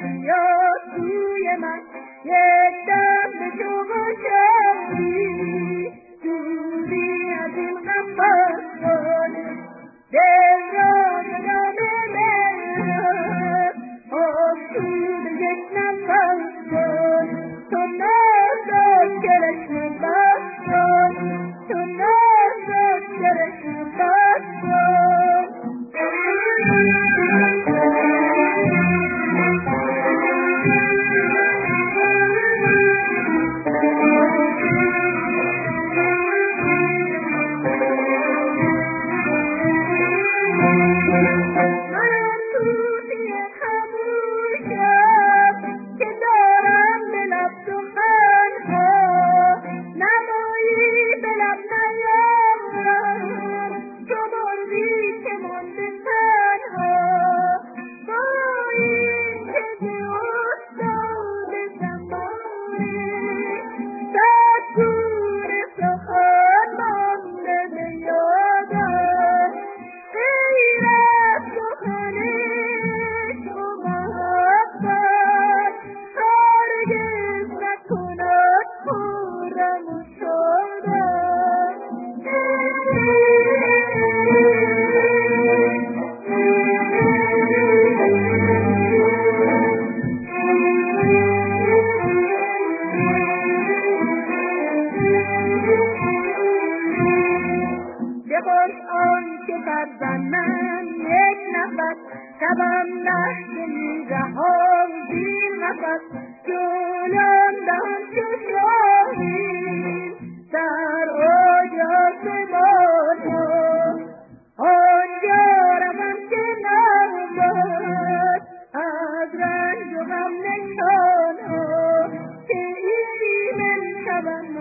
بیا توی من یک دم به جو باشی دوری از این غم باز دل را جدام من آسود یک نفس باز تو نازد گرشم بس باز تو نازد گرشم بس باز شبم لحظه می رهام زیر نفس جولان دهم چو شاهین در اوج آسمان ها آنجا روم که نبود از رنج و غم نشان ها که ایمن شوم